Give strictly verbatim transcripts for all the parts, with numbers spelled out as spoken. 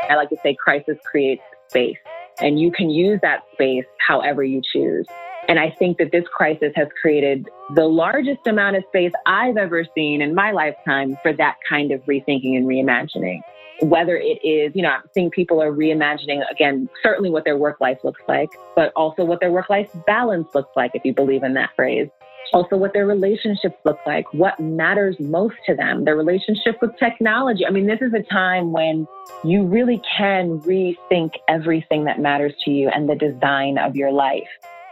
I like to say crisis creates space, and you can use that space however you choose. And I think that this crisis has created the largest amount of space I've ever seen in my lifetime for that kind of rethinking and reimagining. Whether it is, you know, I'm seeing people are reimagining, again, certainly what their work life looks like, but also what their work-life balance looks like, if you believe in that phrase. Also what their relationships look like, what matters most to them, their relationship with technology. I mean, this is a time when you really can rethink everything that matters to you and the design of your life.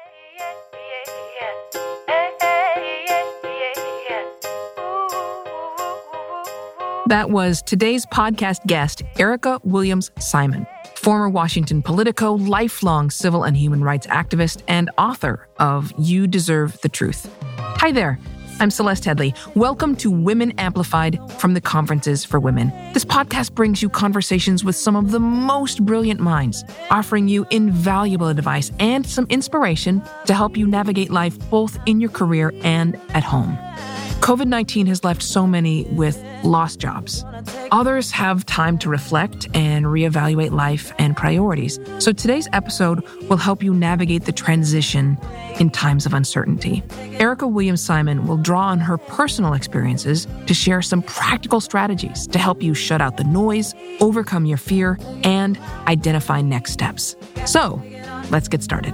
That was today's podcast guest, Erica Williams Simon, former Washington Politico, lifelong civil and human rights activist, and author of You Deserve the Truth. Hi there, I'm Celeste Headlee. Welcome to Women Amplified from the Conferences for Women. This podcast brings you conversations with some of the most brilliant minds, offering you invaluable advice and some inspiration to help you navigate life both in your career and at home. covid nineteen has left so many with lost jobs. Others have time to reflect and reevaluate life and priorities. So today's episode will help you navigate the transition in times of uncertainty. Erica Williams Simon will draw on her personal experiences to share some practical strategies to help you shut out the noise, overcome your fear, and identify next steps. So let's get started.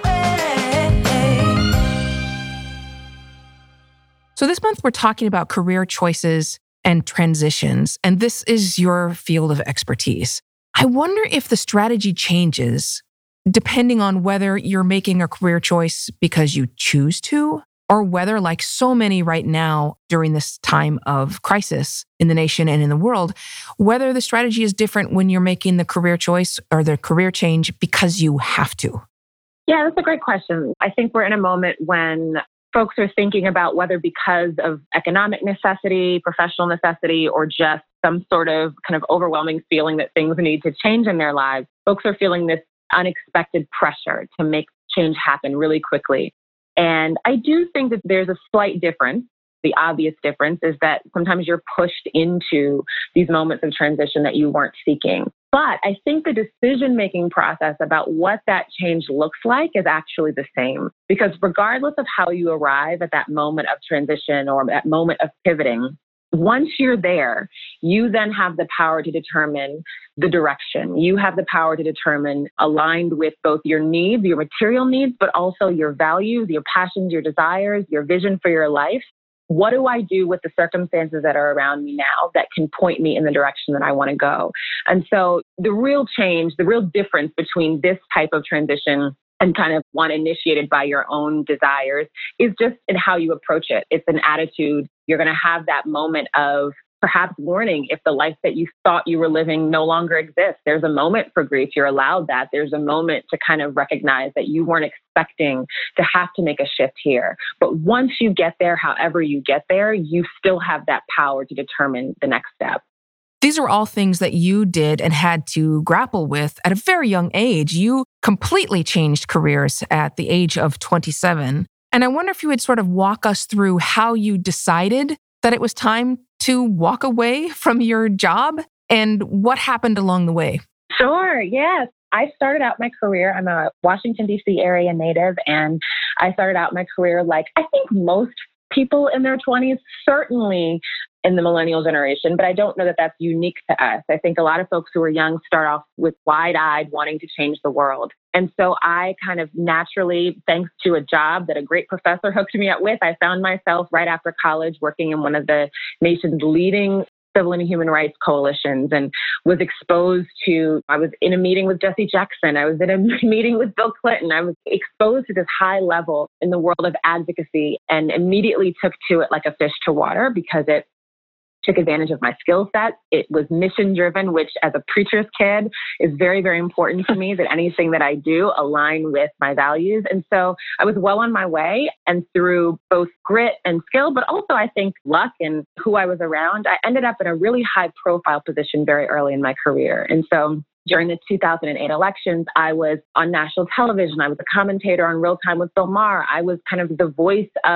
So this month, we're talking about career choices and transitions, and this is your field of expertise. I wonder if the strategy changes depending on whether you're making a career choice because you choose to, or whether, like so many right now during this time of crisis in the nation and in the world, whether the strategy is different when you're making the career choice or the career change because you have to. Yeah, that's a great question. I think we're in a moment when folks are thinking about whether because of economic necessity, professional necessity, or just some sort of kind of overwhelming feeling that things need to change in their lives, folks are feeling this unexpected pressure to make change happen really quickly. And I do think that there's a slight difference. The obvious difference is that sometimes you're pushed into these moments of transition that you weren't seeking. But I think the decision-making process about what that change looks like is actually the same. Because regardless of how you arrive at that moment of transition or that moment of pivoting, once you're there, you then have the power to determine the direction. You have the power to determine, aligned with both your needs, your material needs, but also your values, your passions, your desires, your vision for your life. What do I do with the circumstances that are around me now that can point me in the direction that I want to go? And so the real change, the real difference between this type of transition and kind of one initiated by your own desires is just in how you approach it. It's an attitude. You're going to have that moment of perhaps learning if the life that you thought you were living no longer exists. There's a moment for grief. You're allowed that. There's a moment to kind of recognize that you weren't expecting to have to make a shift here. But once you get there, however you get there, you still have that power to determine the next step. These are all things that you did and had to grapple with at a very young age. You completely changed careers at the age of twenty-seven. And I wonder if you would sort of walk us through how you decided that it was time to walk away from your job and what happened along the way. Sure, yes. I started out my career, I'm a Washington, D C area native, and I started out my career like I think most people in their twenties, certainly in the millennial generation, but I don't know that that's unique to us. I think a lot of folks who are young start off with wide-eyed wanting to change the world. And so I kind of naturally, thanks to a job that a great professor hooked me up with, I found myself right after college working in one of the nation's leading civil and human rights coalitions and was exposed to, I was in a meeting with Jesse Jackson. I was in a meeting with Bill Clinton. I was exposed to this high level in the world of advocacy and immediately took to it like a fish to water because it took advantage of my skill set. It was mission driven, which as a preacher's kid is very, very important to me that anything that I do align with my values. And so I was well on my way, and through both grit and skill, but also I think luck and who I was around, I ended up in a really high profile position very early in my career. And so during the two thousand eight elections, I was on national television. I was a commentator on Real Time with Bill Maher. I was kind of the voice of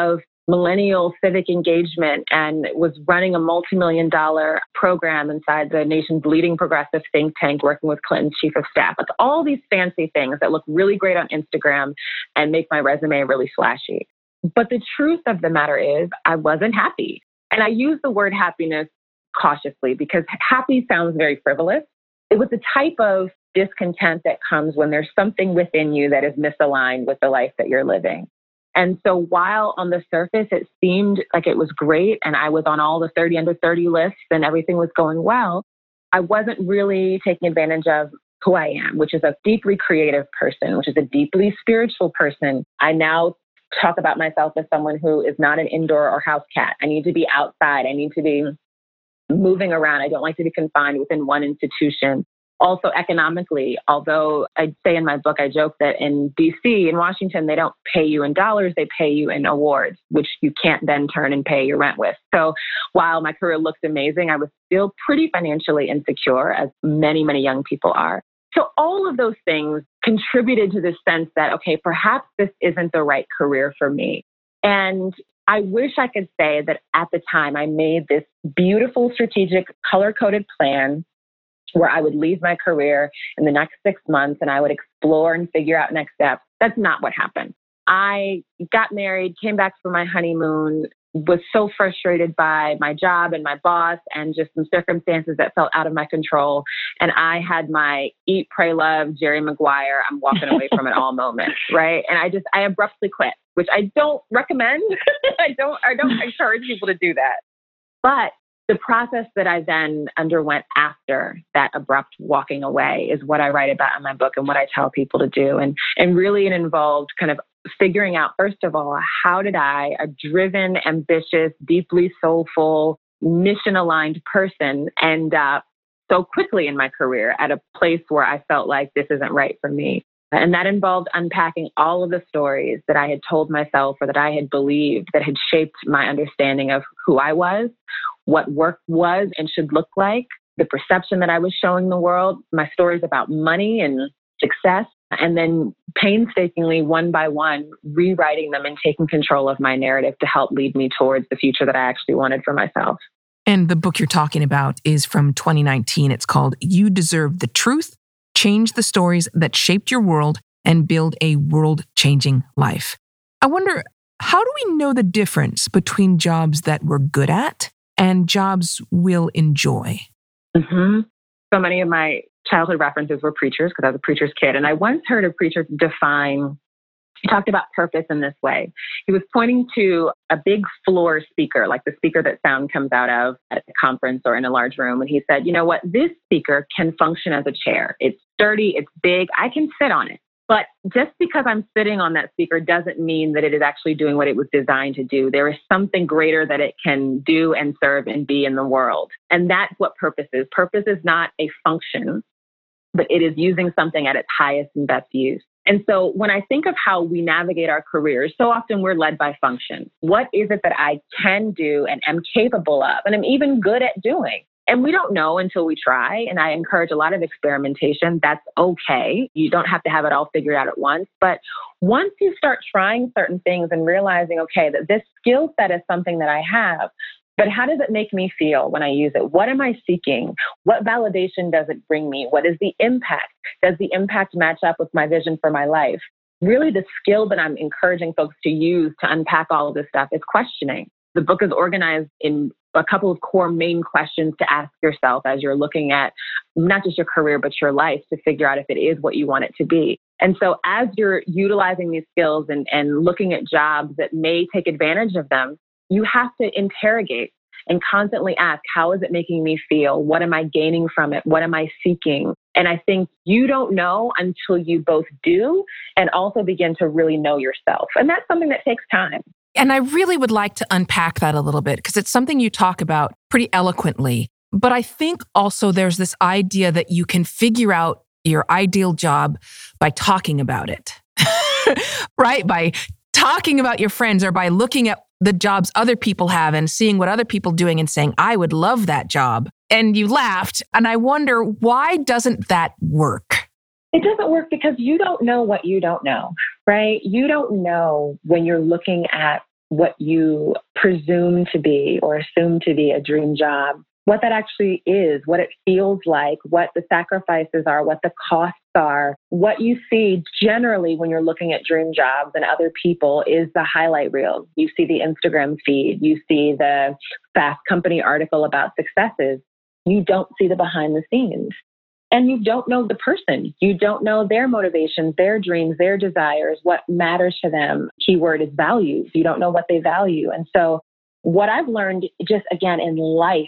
millennial civic engagement and was running a multi-million dollar program inside the nation's leading progressive think tank, working with Clinton's chief of staff. Like all these fancy things that look really great on Instagram and make my resume really flashy. But the truth of the matter is I wasn't happy. And I use the word happiness cautiously because happy sounds very frivolous. It was the type of discontent that comes when there's something within you that is misaligned with the life that you're living. And so while on the surface, it seemed like it was great and I was on all the thirty under thirty lists and everything was going well, I wasn't really taking advantage of who I am, which is a deeply creative person, which is a deeply spiritual person. I now talk about myself as someone who is not an indoor or house cat. I need to be outside. I need to be moving around. I don't like to be confined within one institution. Also economically, although I say in my book, I joke that in D C, in Washington, they don't pay you in dollars, they pay you in awards, which you can't then turn and pay your rent with. So while my career looked amazing, I was still pretty financially insecure, as many, many young people are. So all of those things contributed to this sense that, okay, perhaps this isn't the right career for me. And I wish I could say that at the time I made this beautiful strategic color-coded plan where I would leave my career in the next six months and I would explore and figure out next steps. That's not what happened. I got married, came back for my honeymoon, was so frustrated by my job and my boss and just some circumstances that felt out of my control. And I had my eat, pray, love, Jerry Maguire, I'm walking away from it all moment, right? And I just, I abruptly quit, which I don't recommend. I don't, I don't encourage people to do that. But the process that I then underwent after that abrupt walking away is what I write about in my book and what I tell people to do. And, and really it involved kind of figuring out, first of all, how did I, a driven, ambitious, deeply soulful, mission-aligned person, end up so quickly in my career at a place where I felt like this isn't right for me? And that involved unpacking all of the stories that I had told myself or that I had believed that had shaped my understanding of who I was, what work was and should look like, the perception that I was showing the world, my stories about money and success, and then painstakingly, one by one, rewriting them and taking control of my narrative to help lead me towards the future that I actually wanted for myself. And the book you're talking about is from twenty nineteen. It's called You Deserve the Truth, Change the Stories That Shaped Your World and Build a World-Changing Life. I wonder, how do we know the difference between jobs that we're good at and jobs we'll enjoy? Mm-hmm. So many of my childhood references were preachers because I was a preacher's kid. And I once heard a preacher define, he talked about purpose in this way. He was pointing to a big floor speaker, like the speaker that sound comes out of at a conference or in a large room. And he said, you know what, this speaker can function as a chair. It's sturdy, it's big, I can sit on it. But just because I'm sitting on that speaker doesn't mean that it is actually doing what it was designed to do. There is something greater that it can do and serve and be in the world. And that's what purpose is. Purpose is not a function, but it is using something at its highest and best use. And so when I think of how we navigate our careers, so often we're led by function. What is it that I can do and am capable of and am even good at doing? And we don't know until we try. And I encourage a lot of experimentation. That's okay. You don't have to have it all figured out at once. But once you start trying certain things and realizing, okay, that this skill set is something that I have, but how does it make me feel when I use it? What am I seeking? What validation does it bring me? What is the impact? Does the impact match up with my vision for my life? Really, the skill that I'm encouraging folks to use to unpack all of this stuff is questioning. The book is organized in a couple of core main questions to ask yourself as you're looking at not just your career, but your life to figure out if it is what you want it to be. And so as you're utilizing these skills and, and looking at jobs that may take advantage of them, you have to interrogate and constantly ask, how is it making me feel? What am I gaining from it? What am I seeking? And I think you don't know until you both do and also begin to really know yourself. And that's something that takes time. And I really would like to unpack that a little bit because it's something you talk about pretty eloquently. But I think also there's this idea that you can figure out your ideal job by talking about it, right? By talking about your friends or by looking at the jobs other people have and seeing what other people are doing and saying, I would love that job. And you laughed. And I wonder, why doesn't that work? It doesn't work because you don't know what you don't know, right? You don't know when you're looking at what you presume to be or assume to be a dream job, what that actually is, what it feels like, what the sacrifices are, what the costs are. What you see generally when you're looking at dream jobs and other people is the highlight reel. You see the Instagram feed, you see the Fast Company article about successes. You don't see the behind the scenes. And you don't know the person. You don't know their motivations, their dreams, their desires, what matters to them. Keyword is values. You don't know what they value. And so what I've learned just again in life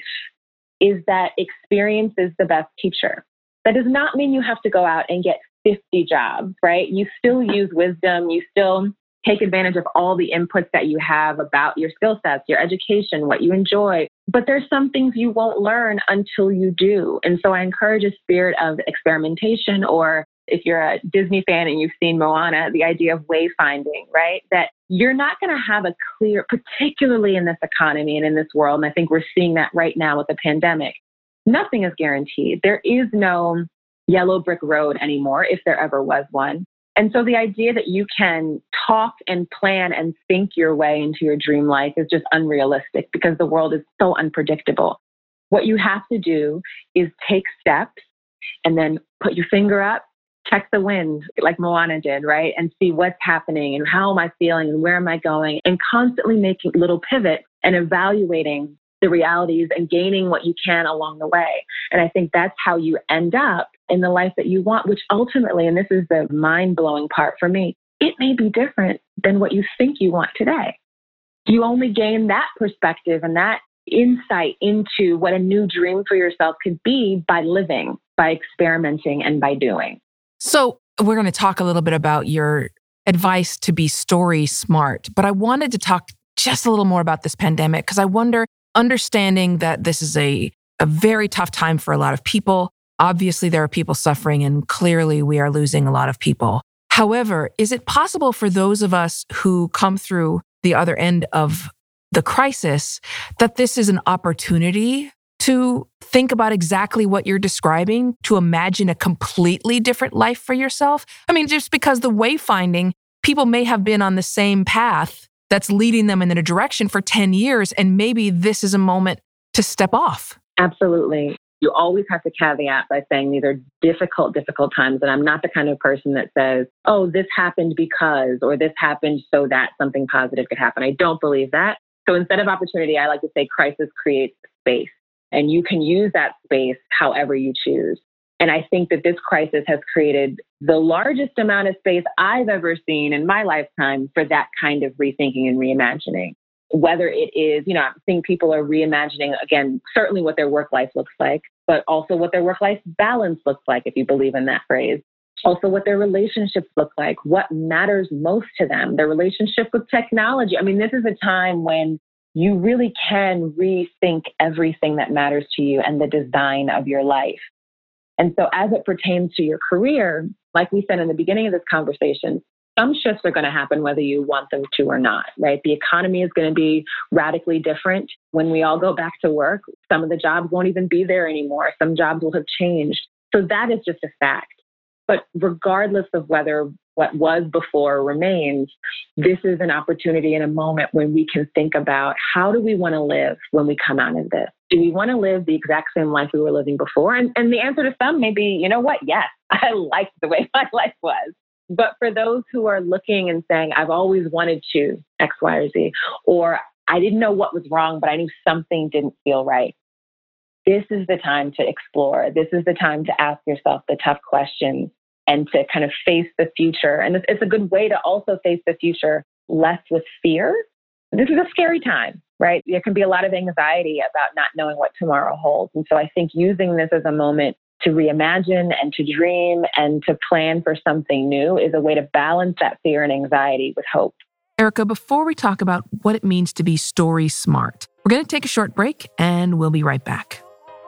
is that experience is the best teacher. That does not mean you have to go out and get fifty jobs, right? You still use wisdom. You still take advantage of all the inputs that you have about your skill sets, your education, what you enjoy. But there's some things you won't learn until you do. And so I encourage a spirit of experimentation, or if you're a Disney fan and you've seen Moana, the idea of wayfinding, right? That you're not going to have a clear, particularly in this economy and in this world, and I think we're seeing that right now with the pandemic, nothing is guaranteed. There is no yellow brick road anymore, if there ever was one. And so the idea that you can talk and plan and think your way into your dream life is just unrealistic because the world is so unpredictable. What you have to do is take steps and then put your finger up, check the wind like Moana did, right? And see what's happening and how am I feeling and where am I going, and constantly making little pivots and evaluating the realities and gaining what you can along the way. And I think that's how you end up in the life that you want, which ultimately, and this is the mind-blowing part for me, it may be different than what you think you want today. You only gain that perspective and that insight into what a new dream for yourself could be by living, by experimenting, and by doing. So we're going to talk a little bit about your advice to be story smart, but I wanted to talk just a little more about this pandemic because I wonder, understanding that this is a, a very tough time for a lot of people. Obviously, there are people suffering, and clearly we are losing a lot of people. However, is it possible for those of us who come through the other end of the crisis that this is an opportunity to think about exactly what you're describing, to imagine a completely different life for yourself? I mean, just because the wayfinding, people may have been on the same path that's leading them in a direction for ten years, and maybe this is a moment to step off. Absolutely. You always have to caveat by saying these are difficult, difficult times. And I'm not the kind of person that says, oh, this happened because, or this happened so that something positive could happen. I don't believe that. So instead of opportunity, I like to say crisis creates space. And you can use that space however you choose. And I think that this crisis has created the largest amount of space I've ever seen in my lifetime for that kind of rethinking and reimagining. Whether it is, you know, I think people are reimagining, again, certainly what their work life looks like, but also what their work-life balance looks like, if you believe in that phrase. Also what their relationships look like, what matters most to them, their relationship with technology. I mean, this is a time when you really can rethink everything that matters to you and the design of your life. And so as it pertains to your career, like we said in the beginning of this conversation, some shifts are going to happen whether you want them to or not, right? The economy is going to be radically different. When we all go back to work, some of the jobs won't even be there anymore. Some jobs will have changed. So that is just a fact. But regardless of whether what was before remains, this is an opportunity and a moment when we can think about how do we want to live when we come out of this? Do we want to live the exact same life we were living before? And, and the answer to some may be, you know what? Yes, I liked the way my life was. But for those who are looking and saying, I've always wanted to X, Y, or Z, or I didn't know what was wrong, but I knew something didn't feel right. This is the time to explore. This is the time to ask yourself the tough questions and to kind of face the future. And it's a good way to also face the future less with fear. This is a scary time, right? There can be a lot of anxiety about not knowing what tomorrow holds. And so I think using this as a moment to reimagine and to dream and to plan for something new is a way to balance that fear and anxiety with hope. Erica, before we talk about what it means to be story smart, we're going to take a short break and we'll be right back.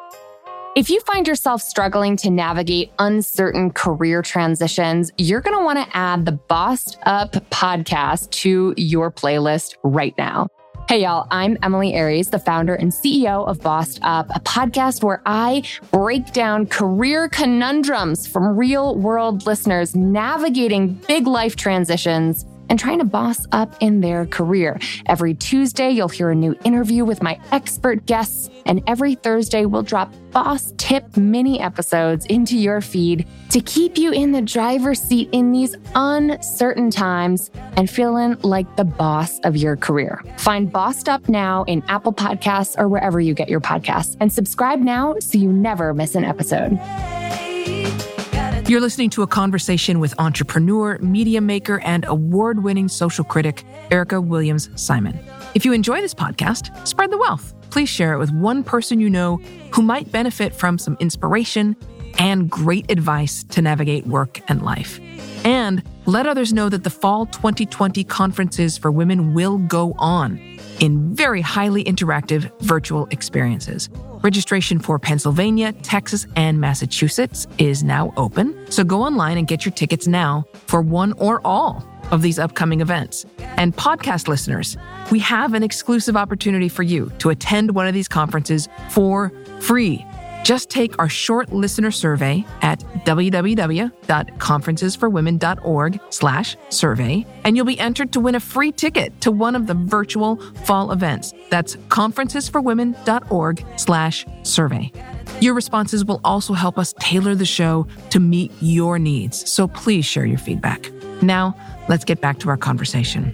If you find yourself struggling to navigate uncertain career transitions, you're going to want to add the Bossed Up podcast to your playlist right now. Hey, y'all, I'm Emily Aries, the founder and C E O of Bossed Up, a podcast where I break down career conundrums from real-world listeners navigating big life transitions and trying to boss up in their career. Every Tuesday, you'll hear a new interview with my expert guests, and every Thursday, we'll drop boss tip mini episodes into your feed to keep you in the driver's seat in these uncertain times and feeling like the boss of your career. Find Bossed Up now in Apple Podcasts or wherever you get your podcasts, and subscribe now so you never miss an episode. You're listening to a conversation with entrepreneur, media maker, and award-winning social critic, Erica Williams Simon. If you enjoy this podcast, spread the wealth. Please share it with one person you know who might benefit from some inspiration and great advice to navigate work and life. And let others know that the Fall twenty twenty conferences for women will go on in very highly interactive virtual experiences. Registration for Pennsylvania, Texas, and Massachusetts is now open. So go online and get your tickets now for one or all of these upcoming events. And podcast listeners, we have an exclusive opportunity for you to attend one of these conferences for free. Just take our short listener survey at www.conferencesforwomen.org slash survey, and you'll be entered to win a free ticket to one of the virtual fall events. That's conferencesforwomen.org slash survey. Your responses will also help us tailor the show to meet your needs, so please share your feedback. Now, let's get back to our conversation.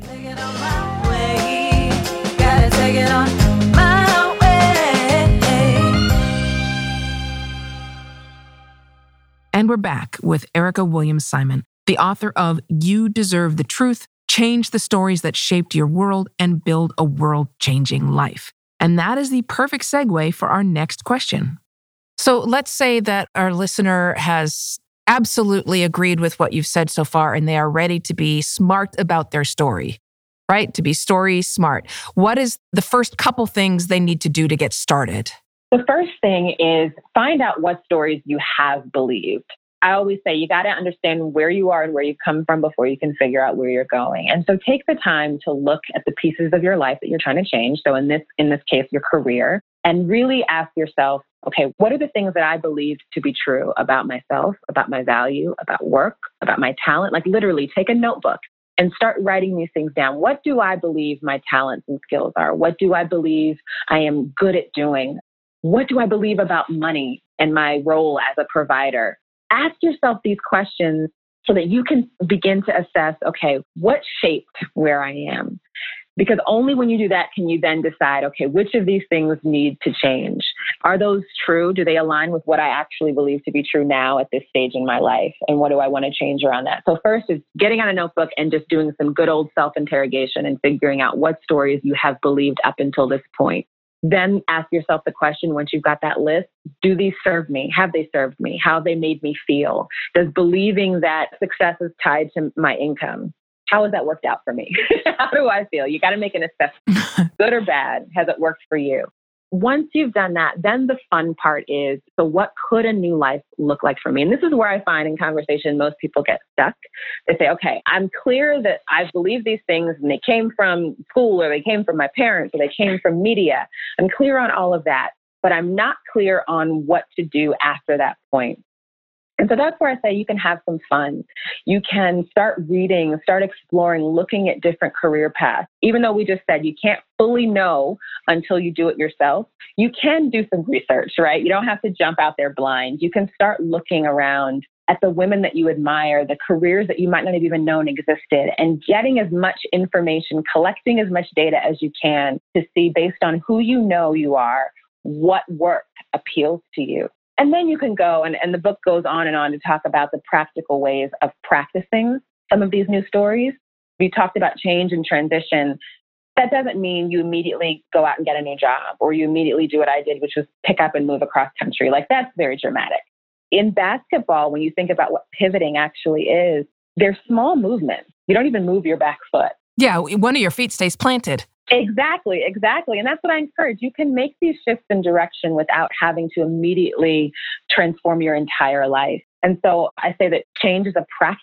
And we're back with Erica Williams Simon, the author of You Deserve the Truth, Change the Stories That Shaped Your World, and Build a World-Changing Life. And that is the perfect segue for our next question. So let's say that our listener has absolutely agreed with what you've said so far, and they are ready to be smart about their story, right? To be story smart. What is the first couple things they need to do to get started? The first thing is find out what stories you have believed. I always say you got to understand where you are and where you've come from before you can figure out where you're going. And so take the time to look at the pieces of your life that you're trying to change. So in this, in this case, your career, and really ask yourself, okay, what are the things that I believed to be true about myself, about my value, about work, about my talent? Like literally take a notebook and start writing these things down. What do I believe my talents and skills are? What do I believe I am good at doing? What do I believe about money and my role as a provider? Ask yourself these questions so that you can begin to assess, okay, what shaped where I am? Because only when you do that can you then decide, okay, which of these things need to change? Are those true? Do they align with what I actually believe to be true now at this stage in my life? And what do I want to change around that? So first is getting on a notebook and just doing some good old self-interrogation and figuring out what stories you have believed up until this point. Then ask yourself the question, once you've got that list, do these serve me? Have they served me? How have they made me feel? Does believing that success is tied to my income, how has that worked out for me? How do I feel? You got to make an assessment, good or bad. Has it worked for you? Once you've done that, then the fun part is, so what could a new life look like for me? And this is where I find in conversation, most people get stuck. They say, okay, I'm clear that I believe these things and they came from school or they came from my parents or they came from media. I'm clear on all of that, but I'm not clear on what to do after that point. And so that's where I say you can have some fun. You can start reading, start exploring, looking at different career paths. Even though we just said you can't fully know until you do it yourself, you can do some research, right? You don't have to jump out there blind. You can start looking around at the women that you admire, the careers that you might not have even known existed, and getting as much information, collecting as much data as you can to see, based on who you know you are, what work appeals to you. And then you can go, and, and the book goes on and on to talk about the practical ways of practicing some of these new stories. We talked about change and transition. That doesn't mean you immediately go out and get a new job, or you immediately do what I did, which was pick up and move across country. Like, that's very dramatic. In basketball, when you think about what pivoting actually is, they're small movements. You don't even move your back foot. Yeah, one of your feet stays planted. Exactly, exactly. And that's what I encourage. You can make these shifts in direction without having to immediately transform your entire life. And so I say that change is a practice.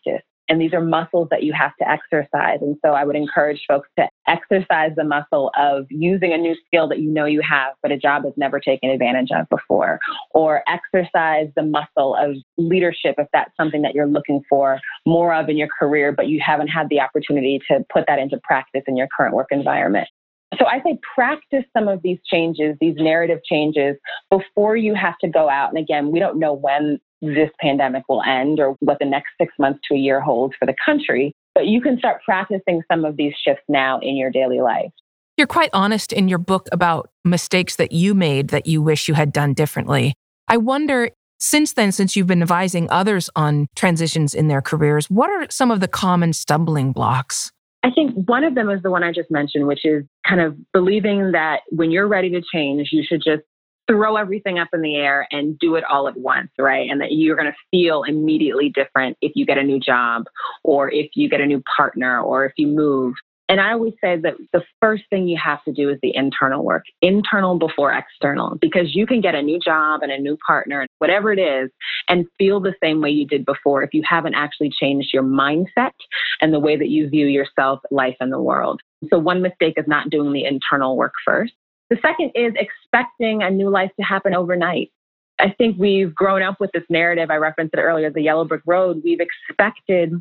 And these are muscles that you have to exercise. And so I would encourage folks to exercise the muscle of using a new skill that you know you have, but a job has never taken advantage of before, or exercise the muscle of leadership if that's something that you're looking for more of in your career, but you haven't had the opportunity to put that into practice in your current work environment. So I say practice some of these changes, these narrative changes, before you have to go out. And again, we don't know when this pandemic will end or what the next six months to a year holds for the country, but you can start practicing some of these shifts now in your daily life. You're quite honest in your book about mistakes that you made that you wish you had done differently. I wonder, since then, since you've been advising others on transitions in their careers, what are some of the common stumbling blocks? I think one of them is the one I just mentioned, which is kind of believing that when you're ready to change, you should just throw everything up in the air and do it all at once, right? And that you're going to feel immediately different if you get a new job or if you get a new partner or if you move. And I always say that the first thing you have to do is the internal work, internal before external, because you can get a new job and a new partner, whatever it is, and feel the same way you did before if you haven't actually changed your mindset and the way that you view yourself, life, and the world. So one mistake is not doing the internal work first. The second is expecting a new life to happen overnight. I think we've grown up with this narrative. I referenced it earlier, the yellow brick road. We've expected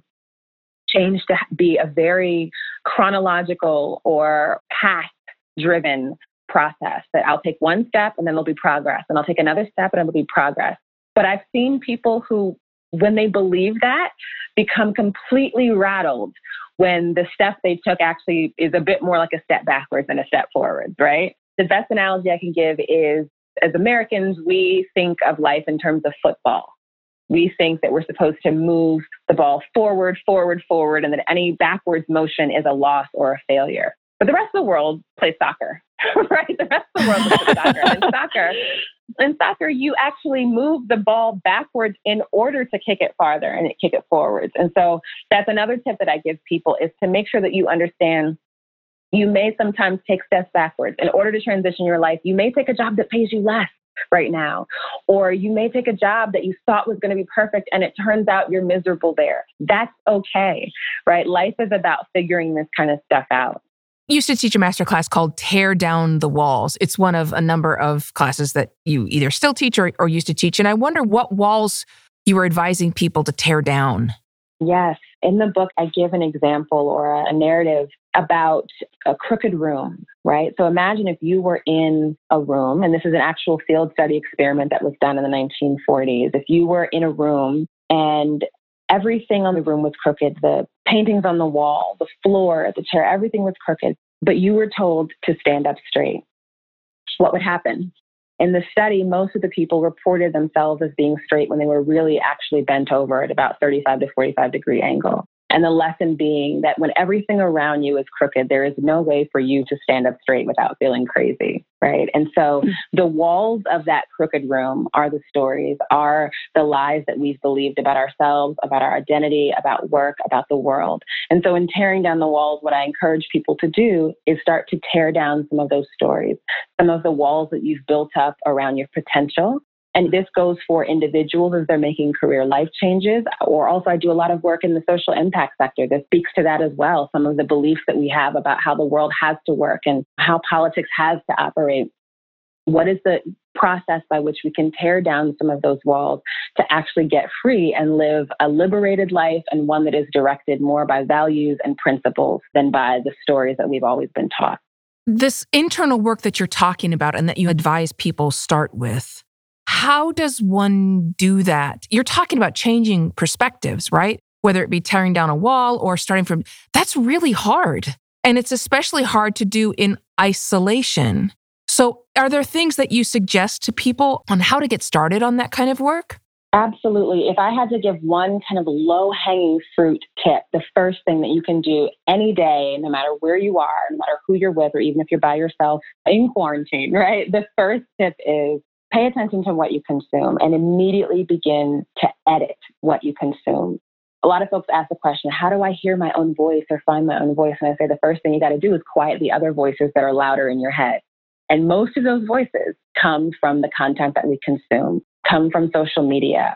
change to be a very chronological or path-driven process, that I'll take one step and then there'll be progress, and I'll take another step and there'll be progress. But I've seen people who, when they believe that, become completely rattled when the step they took actually is a bit more like a step backwards than a step forwards, right? The best analogy I can give is, as Americans, we think of life in terms of football. We think that we're supposed to move the ball forward, forward, forward, and that any backwards motion is a loss or a failure. But the rest of the world plays soccer, right? The rest of the world looks at soccer. And in soccer, in soccer, you actually move the ball backwards in order to kick it farther and kick it forwards. And so that's another tip that I give people, is to make sure that you understand you may sometimes take steps backwards. In order to transition your life, you may take a job that pays you less right now, or you may take a job that you thought was going to be perfect and it turns out you're miserable there. That's okay, right? Life is about figuring this kind of stuff out. You used to teach a masterclass called Tear Down the Walls. It's one of a number of classes that you either still teach or, or used to teach. And I wonder what walls you were advising people to tear down. Yes. In the book, I give an example or a narrative about a crooked room, right? So imagine if you were in a room, and this is an actual field study experiment that was done in the nineteen forties. If you were in a room and everything on the room was crooked, the paintings on the wall, the floor, the chair, everything was crooked, but you were told to stand up straight, what would happen? In the study, most of the people reported themselves as being straight when they were really actually bent over at about thirty-five to forty-five degree angle. And the lesson being that when everything around you is crooked, there is no way for you to stand up straight without feeling crazy, right? And so the walls of that crooked room are the stories, are the lies that we've believed about ourselves, about our identity, about work, about the world. And so in tearing down the walls, what I encourage people to do is start to tear down some of those stories, some of the walls that you've built up around your potential. And this goes for individuals as they're making career life changes, or also I do a lot of work in the social impact sector that speaks to that as well. Some of the beliefs that we have about how the world has to work and how politics has to operate. What is the process by which we can tear down some of those walls to actually get free and live a liberated life, and one that is directed more by values and principles than by the stories that we've always been taught? This internal work that you're talking about and that you advise people start with, how does one do that? You're talking about changing perspectives, right? Whether it be tearing down a wall or starting from, that's really hard. And it's especially hard to do in isolation. So are there things that you suggest to people on how to get started on that kind of work? Absolutely. If I had to give one kind of low-hanging fruit tip, the first thing that you can do any day, no matter where you are, no matter who you're with, or even if you're by yourself in quarantine, right? The first tip is pay attention to what you consume and immediately begin to edit what you consume. A lot of folks ask the question, how do I hear my own voice or find my own voice? And I say the first thing you got to do is quiet the other voices that are louder in your head. And most of those voices come from the content that we consume, come from social media,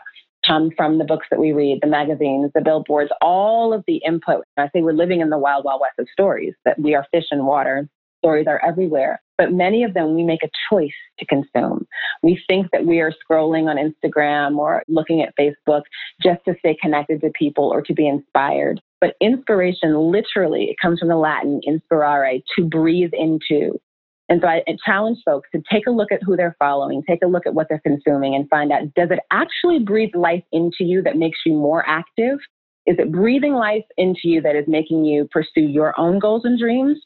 come from the books that we read, the magazines, the billboards, all of the input. I say we're living in the wild, wild west of stories, that we are fish in water. Stories are everywhere, but many of them we make a choice to consume. We think that we are scrolling on Instagram or looking at Facebook just to stay connected to people or to be inspired. But inspiration, literally, it comes from the Latin inspirare, to breathe into. And so I challenge folks to take a look at who they're following, take a look at what they're consuming and find out, does it actually breathe life into you that makes you more active? Is it breathing life into you that is making you pursue your own goals and dreams?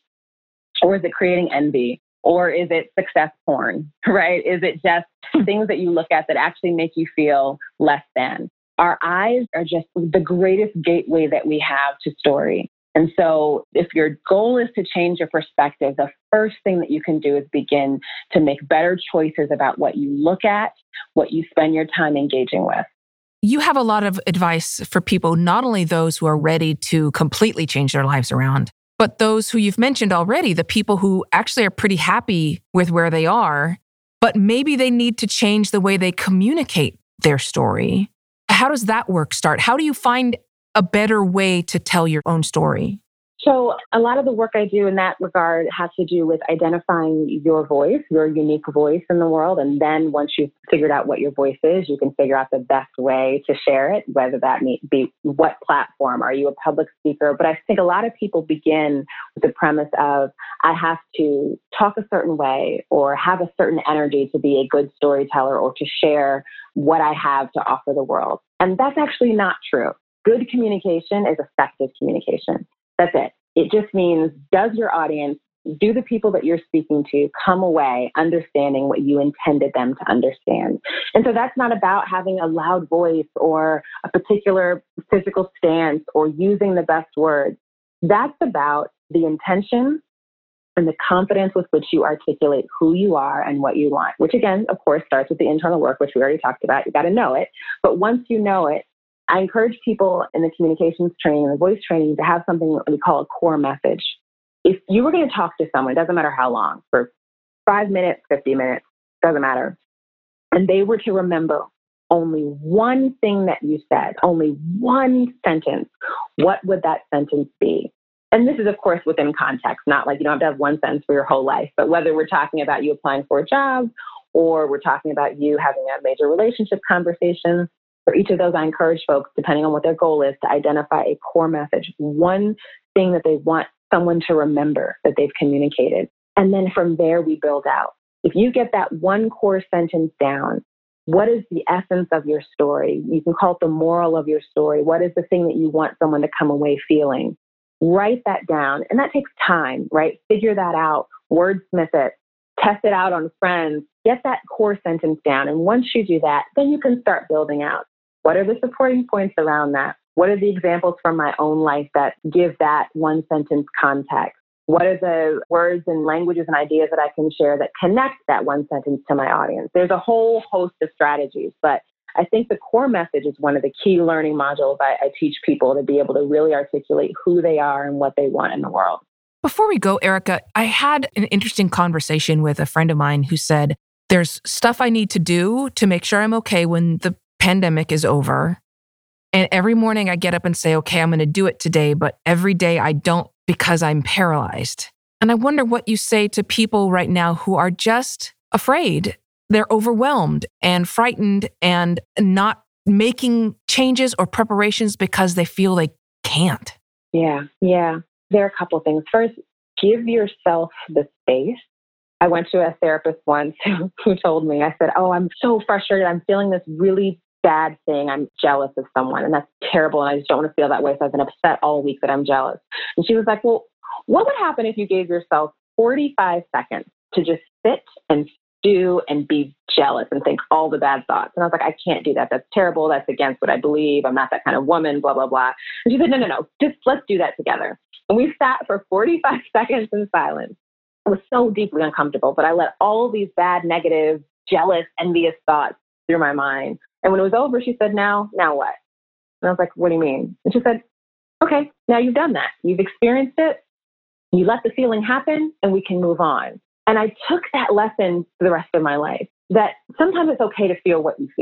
Or is it creating envy? Or is it success porn, right? Is it just things that you look at that actually make you feel less than? Our eyes are just the greatest gateway that we have to story. And so if your goal is to change your perspective, the first thing that you can do is begin to make better choices about what you look at, what you spend your time engaging with. You have a lot of advice for people, not only those who are ready to completely change their lives around, but those who you've mentioned already, the people who actually are pretty happy with where they are, but maybe they need to change the way they communicate their story. How does that work start? How do you find a better way to tell your own story? So a lot of the work I do in that regard has to do with identifying your voice, your unique voice in the world. And then once you've figured out what your voice is, you can figure out the best way to share it, whether that be what platform. Are you a public speaker? But I think a lot of people begin with the premise of, I have to talk a certain way or have a certain energy to be a good storyteller or to share what I have to offer the world. And that's actually not true. Good communication is effective communication. That's it. It just means, does your audience, do the people that you're speaking to come away understanding what you intended them to understand? And so that's not about having a loud voice or a particular physical stance or using the best words. That's about the intention and the confidence with which you articulate who you are and what you want, which again, of course, starts with the internal work, which we already talked about. You got to know it. But once you know it, I encourage people in the communications training and the voice training to have something that we call a core message. If you were going to talk to someone, it doesn't matter how long, for five minutes, fifty minutes, doesn't matter, and they were to remember only one thing that you said, only one sentence, what would that sentence be? And this is, of course, within context, not like you don't have to have one sentence for your whole life, but whether we're talking about you applying for a job or we're talking about you having a major relationship conversation, for each of those, I encourage folks, depending on what their goal is, to identify a core message, one thing that they want someone to remember that they've communicated. And then from there, we build out. If you get that one core sentence down, what is the essence of your story? You can call it the moral of your story. What is the thing that you want someone to come away feeling? Write that down. And that takes time, right? Figure that out, wordsmith it, test it out on friends, get that core sentence down. And once you do that, then you can start building out. What are the supporting points around that? What are the examples from my own life that give that one sentence context? What are the words and languages and ideas that I can share that connect that one sentence to my audience? There's a whole host of strategies, but I think the core message is one of the key learning modules I, I teach people to be able to really articulate who they are and what they want in the world. Before we go, Erica, I had an interesting conversation with a friend of mine who said, there's stuff I need to do to make sure I'm okay when the pandemic is over. And every morning I get up and say, okay, I'm going to do it today. But every day I don't because I'm paralyzed. And I wonder what you say to people right now who are just afraid. They're overwhelmed and frightened and not making changes or preparations because they feel they can't. Yeah, yeah. There are a couple of things. First, give yourself the space. I went to a therapist once who, who told me, I said, oh, I'm so frustrated. I'm feeling this really bad thing. I'm jealous of someone, and that's terrible. And I just don't want to feel that way. So I've been upset all week that I'm jealous. And she was like, well, what would happen if you gave yourself forty-five seconds to just sit and stew and be jealous and think all the bad thoughts? And I was like, I can't do that. That's terrible. That's against what I believe. I'm not that kind of woman, blah, blah, blah. And she said, no, no, no, just let's do that together. And we sat for forty-five seconds in silence. It was so deeply uncomfortable, but I let all these bad, negative, jealous, envious thoughts through my mind. And when it was over, she said, now, now what? And I was like, what do you mean? And she said, okay, now you've done that. You've experienced it. You let the feeling happen and we can move on. And I took that lesson for the rest of my life, that sometimes it's okay to feel what you feel.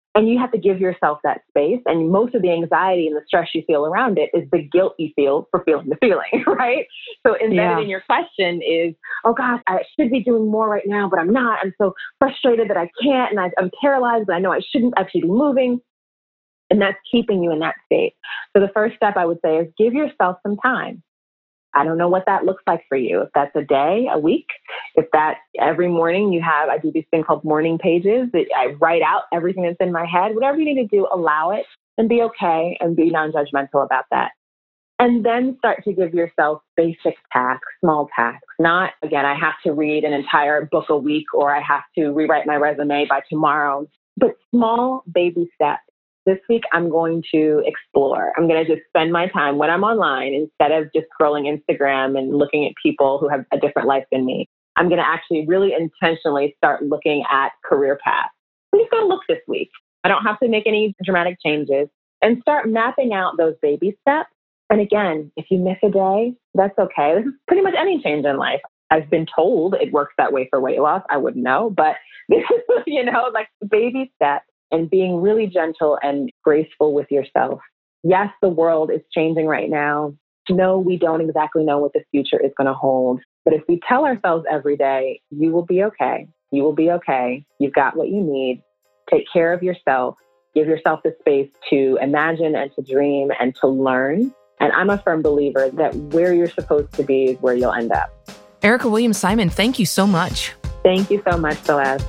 And you have to give yourself that space. And most of the anxiety and the stress you feel around it is the guilt you feel for feeling the feeling, right? So embedded yeah. in your question is, oh gosh, I should be doing more right now, but I'm not. I'm so frustrated that I can't. And I, I'm paralyzed, but I know I shouldn't actually be moving. And that's keeping you in that state. So the first step I would say is give yourself some time. I don't know what that looks like for you. If that's a day, a week, if that every morning you have, I do this thing called morning pages that I write out everything that's in my head, whatever you need to do, allow it and be okay and be non-judgmental about that. And then start to give yourself basic tasks, small tasks. Not, again, I have to read an entire book a week or I have to rewrite my resume by tomorrow, but small baby steps. This week, I'm going to explore. I'm going to just spend my time when I'm online, instead of just scrolling Instagram and looking at people who have a different life than me. I'm going to actually really intentionally start looking at career paths. I'm just going to look this week. I don't have to make any dramatic changes, and start mapping out those baby steps. And again, if you miss a day, that's okay. This is pretty much any change in life. I've been told it works that way for weight loss. I wouldn't know, but this is, you know, like baby steps. And being really gentle and graceful with yourself. Yes, the world is changing right now. No, we don't exactly know what the future is going to hold. But if we tell ourselves every day, you will be okay. You will be okay. You've got what you need. Take care of yourself. Give yourself the space to imagine and to dream and to learn. And I'm a firm believer that where you're supposed to be is where you'll end up. Erica Williams Simon, thank you so much. Thank you so much, Celeste.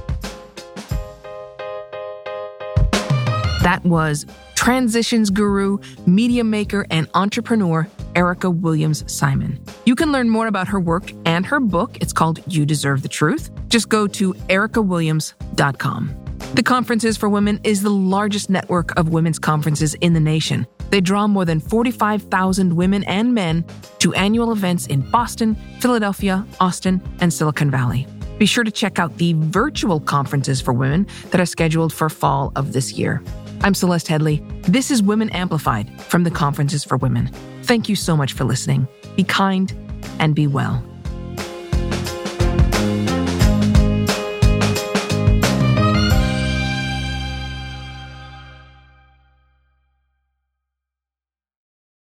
That was transitions guru, media maker, and entrepreneur Erica Williams Simon. You can learn more about her work and her book. It's called You Deserve the Truth. Just go to erica williams dot com. The Conferences for Women is the largest network of women's conferences in the nation. They draw more than forty-five thousand women and men to annual events in Boston, Philadelphia, Austin, and Silicon Valley. Be sure to check out the virtual Conferences for Women that are scheduled for fall of this year. I'm Celeste Headlee. This is Women Amplified from the Conferences for Women. Thank you so much for listening. Be kind and be well.